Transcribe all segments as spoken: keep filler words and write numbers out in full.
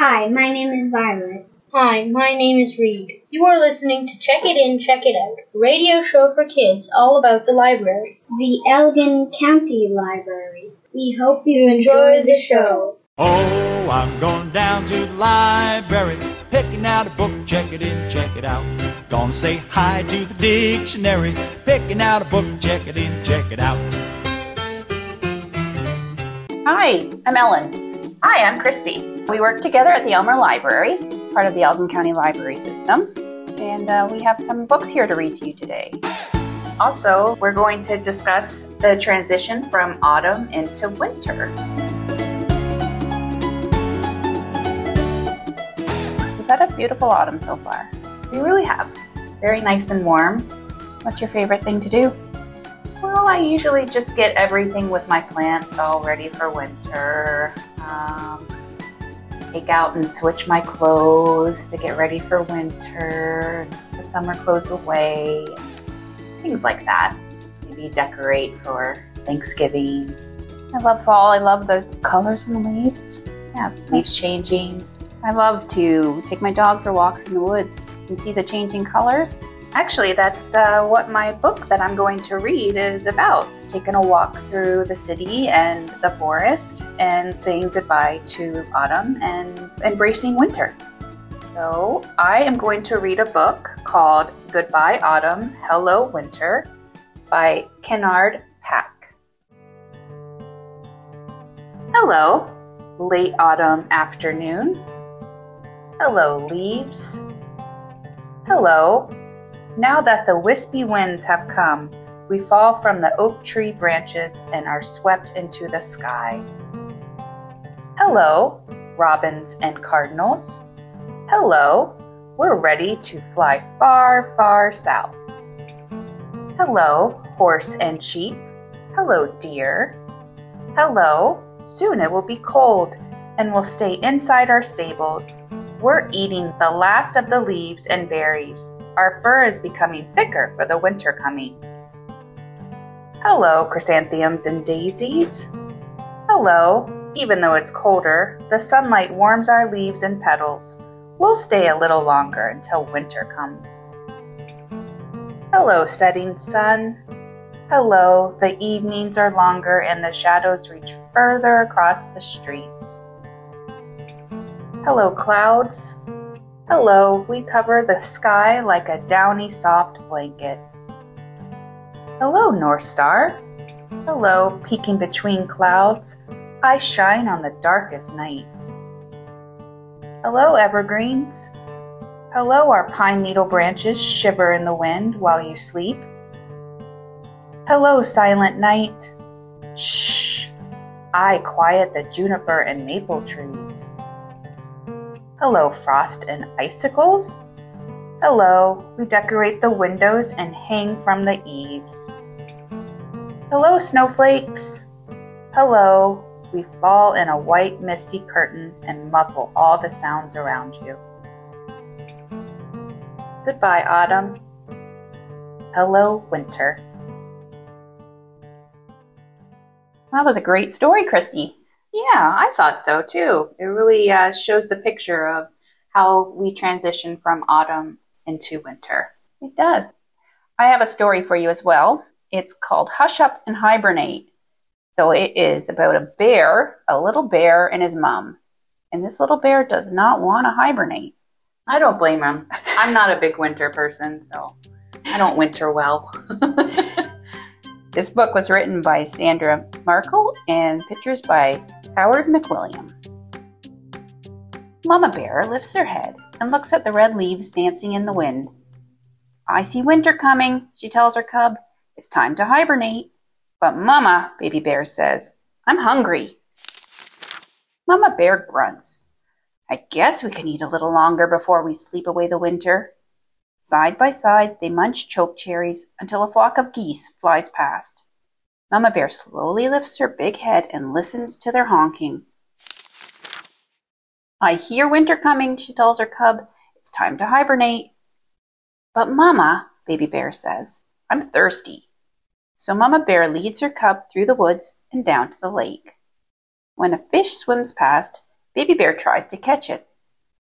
Hi, my name is Violet. Hi, my name is Reed. You are listening to Check It In, Check It Out, a radio show for kids all about the library. The Elgin County Library. We hope you enjoy the show. Oh, I'm going down to the library, picking out a book, check it in, check it out. Gonna say hi to the dictionary, picking out a book, check it in, check it out. Hi, I'm Ellen. Hi, I'm Christy. We work together at the Elmer Library, part of the Elgin County Library System, and uh, we have some books here to read to you today. Also, we're going to discuss the transition from autumn into winter. We've had a beautiful autumn so far. We really have. Very nice and warm. What's your favorite thing to do? Well, I usually just get everything with my plants all ready for winter. Um, take out and switch my clothes to get ready for winter. The summer clothes away. Things like that. Maybe decorate for Thanksgiving. I love fall. I love the colors in the leaves. Yeah, leaves changing. I love to take my dog for walks in the woods and see the changing colors. Actually, that's uh, what my book that I'm going to read is about. Taking a walk through the city and the forest and saying goodbye to autumn and embracing winter. So I am going to read a book called Goodbye Autumn, Hello Winter by Kennard Pack. Hello, late autumn afternoon. Hello, leaves. Hello. Now that the wispy winds have come, we fall from the oak tree branches and are swept into the sky. Hello, robins and cardinals. Hello, we're ready to fly far, far south. Hello, horse and sheep. Hello, deer. Hello, soon it will be cold and we'll stay inside our stables. We're eating the last of the leaves and berries. Our fur is becoming thicker for the winter coming. Hello, chrysanthemums and daisies. Hello, even though it's colder, the sunlight warms our leaves and petals. We'll stay a little longer until winter comes. Hello, setting sun. Hello, the evenings are longer and the shadows reach further across the streets. Hello, clouds. Hello, we cover the sky like a downy soft blanket. Hello, North Star. Hello, peeking between clouds. I shine on the darkest nights. Hello, evergreens. Hello, our pine needle branches shiver in the wind while you sleep. Hello, silent night. Shh, I quiet the juniper and maple trees. Hello, frost and icicles. Hello, we decorate the windows and hang from the eaves. Hello, snowflakes. Hello, we fall in a white misty curtain and muffle all the sounds around you. Goodbye, autumn. Hello, winter. That was a great story, Christy. Yeah, I thought so too. It really uh, shows the picture of how we transition from autumn into winter. It does. I have a story for you as well. It's called Hush Up and Hibernate. So it is about a bear, a little bear, and his mom. And this little bear does not want to hibernate. I don't blame him. I'm not a big winter person, so I don't winter well. This book was written by Sandra Markle and pictures by Howard McWilliam. Mama Bear lifts her head and looks at the red leaves dancing in the wind. I see winter coming, she tells her cub. It's time to hibernate. But Mama, Baby Bear says, I'm hungry. Mama Bear grunts. I guess we can eat a little longer before we sleep away the winter. Side by side, they munch choke cherries until a flock of geese flies past. Mama Bear slowly lifts her big head and listens to their honking. I hear winter coming, she tells her cub. It's time to hibernate. But Mama, Baby Bear says, I'm thirsty. So Mama Bear leads her cub through the woods and down to the lake. When a fish swims past, Baby Bear tries to catch it,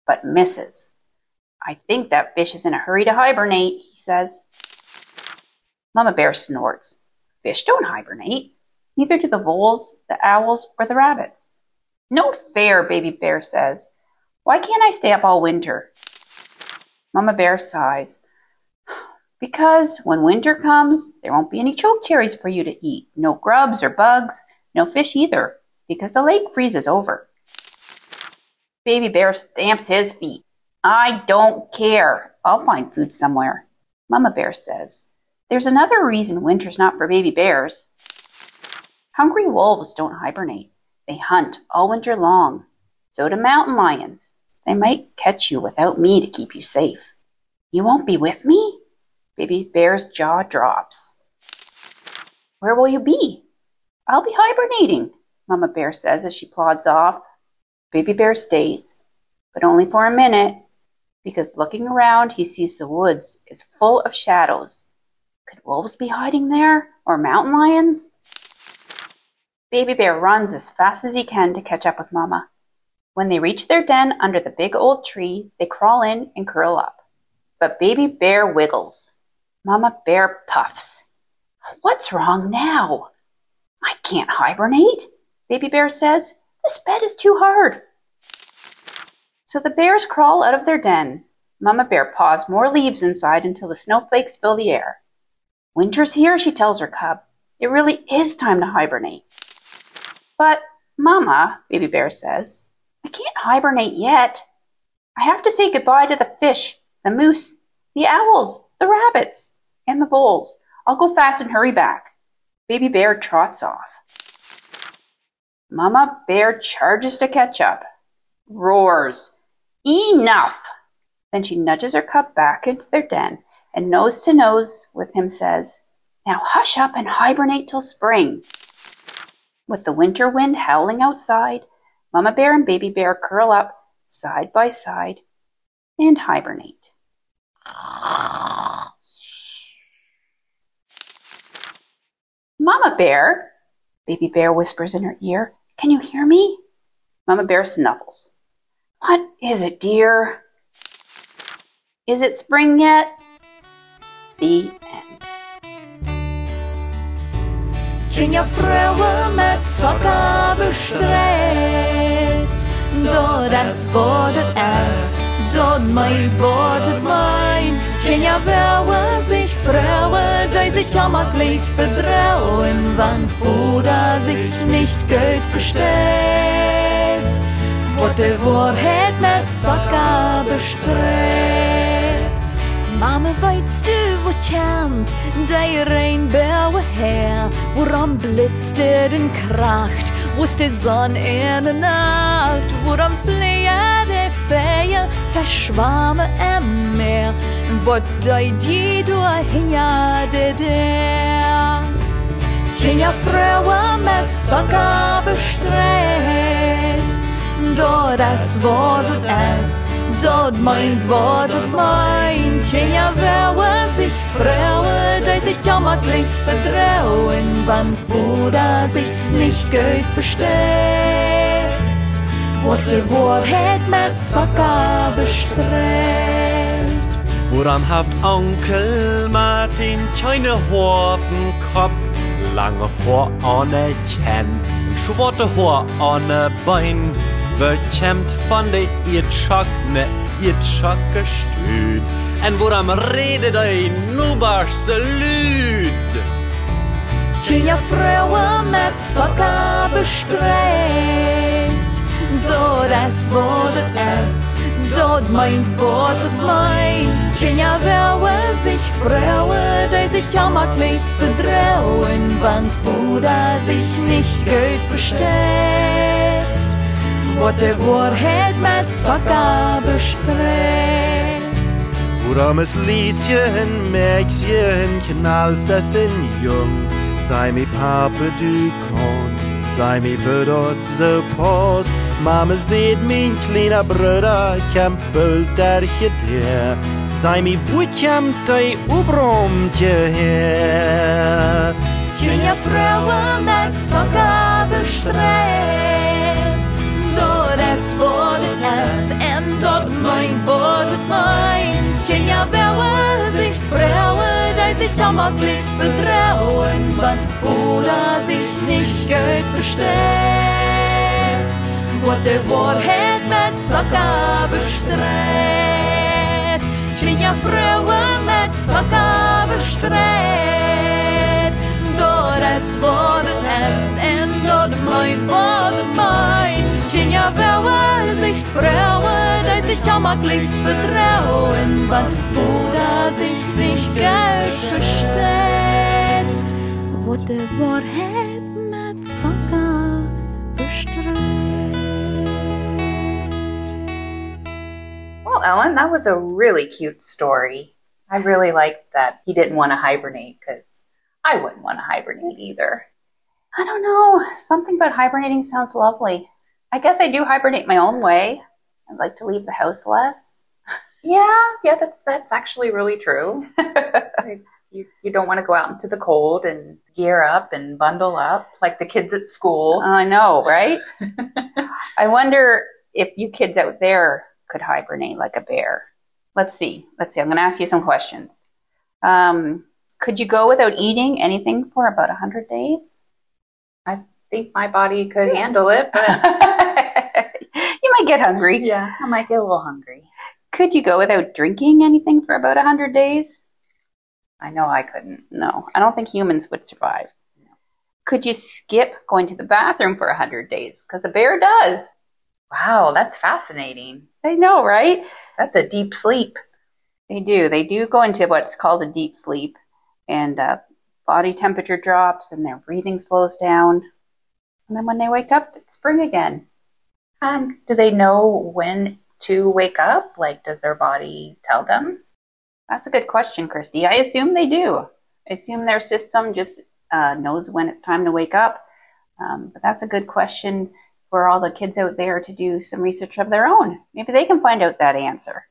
but misses. I think that fish is in a hurry to hibernate, he says. Mama Bear snorts. Fish don't hibernate. Neither do the voles, the owls, or the rabbits. No fair, Baby Bear says. Why can't I stay up all winter? Mama Bear sighs. Because when winter comes, there won't be any chokecherries for you to eat. No grubs or bugs. No fish either, because the lake freezes over. Baby Bear stamps his feet. I don't care. I'll find food somewhere. Mama Bear says, there's another reason winter's not for baby bears. Hungry wolves don't hibernate. They hunt all winter long. So do mountain lions. They might catch you without me to keep you safe. You won't be with me? Baby Bear's jaw drops. Where will you be? I'll be hibernating, Mama Bear says as she plods off. Baby Bear stays, but only for a minute, because looking around he sees the woods is full of shadows. Could wolves be hiding there, or mountain lions? Baby Bear runs as fast as he can to catch up with Mama. When they reach their den under the big old tree, they crawl in and curl up. But Baby Bear wiggles. Mama Bear puffs. What's wrong now? I can't hibernate, Baby Bear says. This bed is too hard. So the bears crawl out of their den. Mama Bear paws more leaves inside until the snowflakes fill the air. Winter's here, she tells her cub. It really is time to hibernate. But, Mama, Baby Bear says, I can't hibernate yet. I have to say goodbye to the fish, the moose, the owls, the rabbits, and the voles. I'll go fast and hurry back. Baby Bear trots off. Mama Bear charges to catch up. Roars. Enough! Then she nudges her cub back into their den and nose to nose with him says, Now hush up and hibernate till spring. With the winter wind howling outside, Mama Bear and Baby Bear curl up side by side and hibernate. Mama Bear, Baby Bear whispers in her ear, can you hear me? Mama Bear snuffles. What is it, dear? Is it spring yet? The end. Tjinja vrouwen met sokken bestreekt, door es wordt het es, door meint wordt het mein. Tjinja vrouwen sich vrouwen, die sich jammerlich vertrauen, wann Fuder sich nicht gut versteht, wordt de waarheid met sokken bestreekt. Mama, weißt du, wo kämmt der Reinbauer her? Woran blitzt er den Kracht? Wo ist die Sonne in der Nacht? Woran fliehen die Feen verschwammen im Meer? Wo deut je durchhin ja de der? Tjinja Frauen mit Socken bestreht, dort es wordt es, dort meint wordt mein. Tjinja Frauen sich Frauen, die sich jammerlich vertrauen, wann Fuder sich nicht gut versteht, wordt de waarheid met Socken bestreet. Woran haft Onkel Martin keine harten Kopf, lange Haar anerkennt, schwarze Haar an Bein, bekämmt von der Irrtschock ne Irrtschock gestüt. En woran redet ein nubarse Lüd? Tjinja Frauen mit Socken bestreet, dort es wordt es, dort meint wordt mein. Tjinja Frauen sich Frauen, die sich jammerlich vertrauen, wann Fuder sich nicht gut versteht, wordt de waarheid met Socken bestreet. Woran es Lieschen, Mäxchen, Knallsessen jung, sei mi Pape, du kannst, sei mi bedort so Post. Mama seht min kleiner Bruder, kämpelt derche der, sei mi wo kämmt ei Ubromtje her. Tjinja Frauen met Socken bestreet, dort Door S voor het S en dat mijn wordt het mijn. Tjenja wel zich vrouwen, die sich jammerlich vertrauen, wann oder sich nicht Geld versteht. Wordt de waarheid met zakken bestrijd. Tjenja vrouwen met zakken bestrijd. Door S voor het S en door mijn voor het mijn. Tjenja wel zich vrouwen, die sich jammerlich vertrauen, wann oder sich nicht Geld versteht. Wordt de waarheid met zakken bestrijd. Well, Ellen, that was a really cute story. I really liked that he didn't want to hibernate because I wouldn't want to hibernate either. I don't know. Something about hibernating sounds lovely. I guess I do hibernate my own way. I'd like to leave the house less. Yeah, yeah, that's that's actually really true. you you don't want to go out into the cold and gear up and bundle up like the kids at school. I know, right? I wonder if you kids out there could hibernate like a bear. Let's see. Let's see. I'm going to ask you some questions. Um, could you go without eating anything for about one hundred days? I think my body could handle it, but you might get hungry. Yeah, I might get a little hungry. Could you go without drinking anything for about one hundred days? I know I couldn't. No, I don't think humans would survive. No. Could you skip going to the bathroom for one hundred days? Because a bear does. Wow, that's fascinating. I know, right? That's a deep sleep. They do. They do go into what's called a deep sleep, and uh, body temperature drops and their breathing slows down. And then when they wake up, it's spring again. Um, do they know when to wake up? Like, does their body tell them? That's a good question, Christy. I assume they do. I assume their system just uh, knows when it's time to wake up. Um, but that's a good question for all the kids out there to do some research of their own. Maybe they can find out that answer.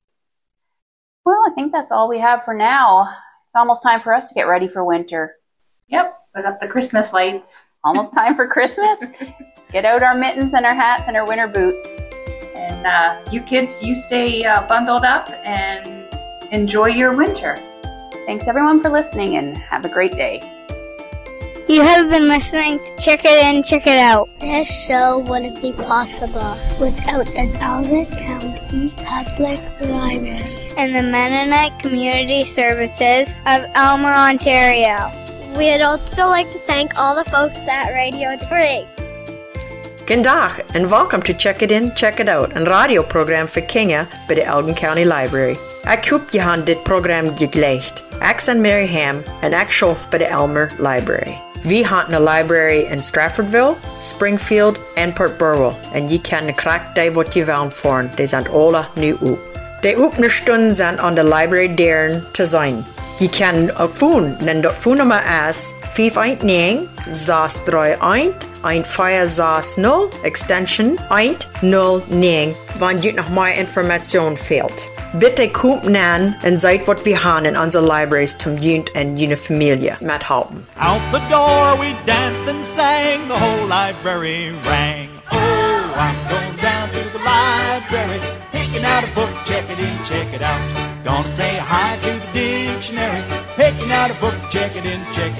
Well, I think that's all we have for now. It's almost time for us to get ready for winter. Yep, put up the Christmas lights. Almost time for Christmas. Get out our mittens and our hats and our winter boots. And uh, you kids, you stay uh, bundled up and enjoy your winter. Thanks everyone for listening and have a great day. You have been listening to Check It In, Check It Out. This show wouldn't be possible without the Elgin County Public Library and the Mennonite Community Services of Elmer, Ontario. We'd also like to thank all the folks at Radio three. G'dag and welcome to Check It In, Check It Out, een radioprogram voor kinderen bij de Elgin County Library. Ik hoop je hebt dit programma geklecht. Ik ben Mary Ham en ik schoof bij de Elmer Library. We hebben een library in Straffordville, Springfield en Port Burwell. En je kan de kracht die wat je wil voeren. Die zijn alle nu op. De openingsstunden zijn aan de library deuren te zijn. Je kan ook phone, en dat phonenummer is vijf een negen zes drie een een vier zes nul extension een nul negen, wanneer je nog meer informatie fehlt. Bitte kommt nan en seid wat wir haben in unsere libraries zum Jund en jene Familie mithelpen. Out the door we danced and sang, the whole library rang. Oh, I'm going down to the library, picking out a book, check it in, check it out. Gonna say hi to the dictionary, picking out a book, check it in, check it out.